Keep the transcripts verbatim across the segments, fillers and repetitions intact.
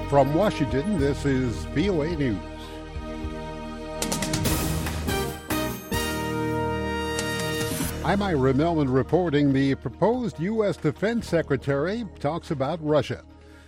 From Washington, this is V O A News. I'm Ira Melman reporting. The proposed U S Defense Secretary talks about Russia.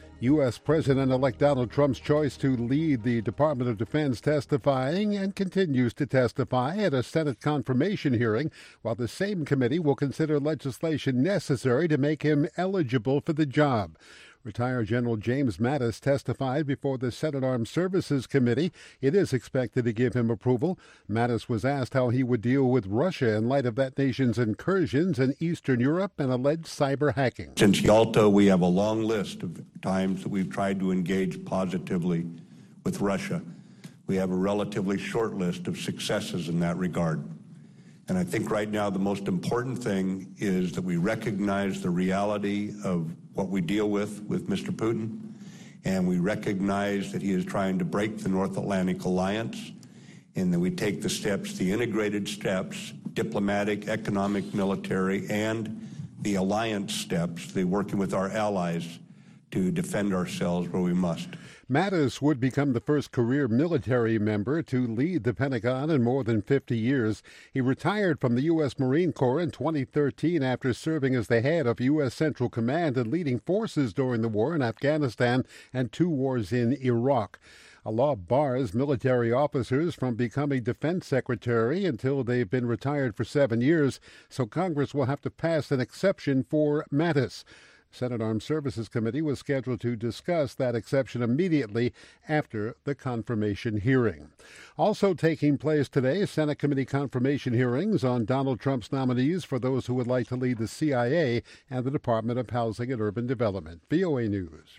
U S President-elect Donald Trump's choice to lead the Department of Defense testifying and continues to testify at a Senate confirmation hearing, while the same committee will consider legislation necessary to make him eligible for the job. Retired General James Mattis testified before the Senate Armed Services Committee. It is expected to give him approval. Mattis was asked how he would deal with Russia in light of that nation's incursions in Eastern Europe and alleged cyber hacking. Since Yalta, we have a long list of times that we've tried to engage positively with Russia. We have a relatively short list of successes in that regard. And I think right now the most important thing is that we recognize the reality of what we deal with with Mister Putin, and we recognize that he is trying to break the North Atlantic Alliance, and that we take the steps, the integrated steps, diplomatic, economic, military, and the alliance steps, the working with our allies to defend ourselves where we must. Mattis would become the first career military member to lead the Pentagon in more than fifty years. He retired from the U S Marine Corps in twenty thirteen after serving as the head of U S Central Command and leading forces during the war in Afghanistan and two wars in Iraq. A law bars military officers from becoming defense secretary until they've been retired for seven years, so Congress will have to pass an exception for Mattis. Senate Armed Services Committee was scheduled to discuss that exception immediately after the confirmation hearing. Also taking place today, Senate committee confirmation hearings on Donald Trump's nominees for those who would like to lead the C I A and the Department of Housing and Urban Development. V O A News.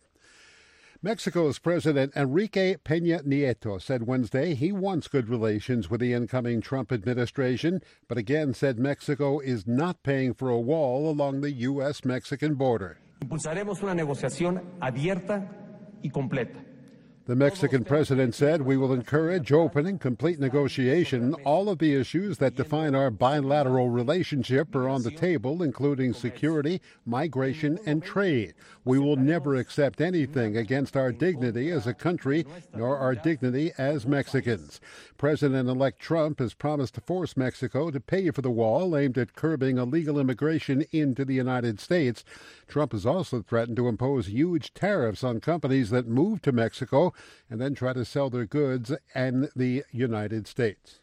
Mexico's President Enrique Peña Nieto said Wednesday he wants good relations with the incoming Trump administration, but again said Mexico is not paying for a wall along the U S Mexican border. Impulsaremos una negociación abierta y completa. The Mexican president said we will encourage open and complete negotiation. All of the issues that define our bilateral relationship are on the table, including security, migration, and trade. We will never accept anything against our dignity as a country, nor our dignity as Mexicans. President-elect Trump has promised to force Mexico to pay for the wall aimed at curbing illegal immigration into the United States. Trump has also threatened to impose huge tariffs on companies that move to Mexico and then try to sell their goods in the United States.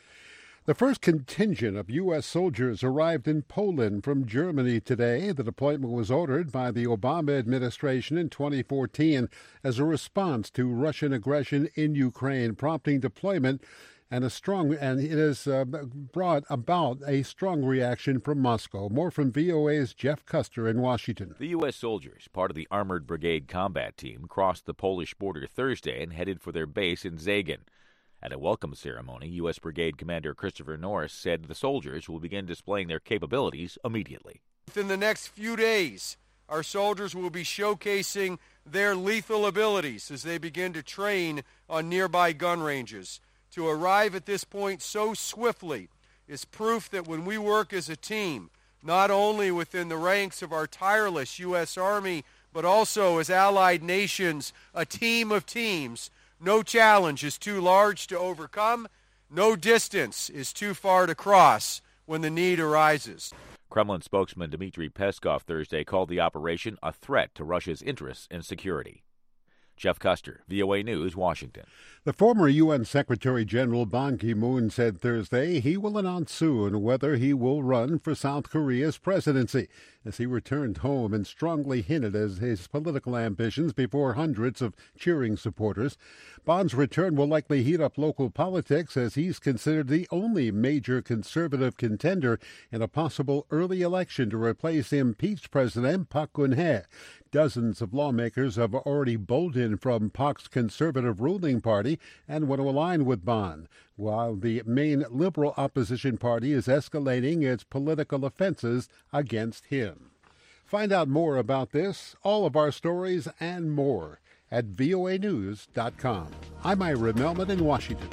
The first contingent of U S soldiers arrived in Poland from Germany today. The deployment was ordered by the Obama administration in twenty fourteen as a response to Russian aggression in Ukraine, prompting deployment and a strong and it has uh, brought about a strong reaction from Moscow. More from V O A's Jeff Custer in Washington. The U S soldiers, part of the Armored Brigade Combat Team, crossed the Polish border Thursday and headed for their base in Zagan. At a welcome ceremony, U S Brigade Commander Christopher Norris said the soldiers will begin displaying their capabilities immediately. Within the next few days, our soldiers will be showcasing their lethal abilities as they begin to train on nearby gun ranges. To arrive at this point so swiftly is proof that when we work as a team, not only within the ranks of our tireless U S Army, but also as allied nations, a team of teams, no challenge is too large to overcome, no distance is too far to cross when the need arises. Kremlin spokesman Dmitry Peskov Thursday called the operation a threat to Russia's interests and security. Jeff Custer, V O A News, Washington. The former U N Secretary General Ban Ki-moon said Thursday he will announce soon whether he will run for South Korea's presidency as he returned home and strongly hinted at his political ambitions before hundreds of cheering supporters. Ban's return will likely heat up local politics as he's considered the only major conservative contender in a possible early election to replace impeached President Park Geun-hye. Dozens of lawmakers have already bolted from Park's conservative ruling party and want to align with Ban, while the main liberal opposition party is escalating its political offenses against him. Find out more about this, all of our stories, and more at V O A news dot com. I'm Ira Melman in Washington.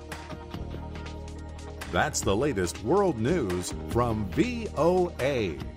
That's the latest world news from V O A.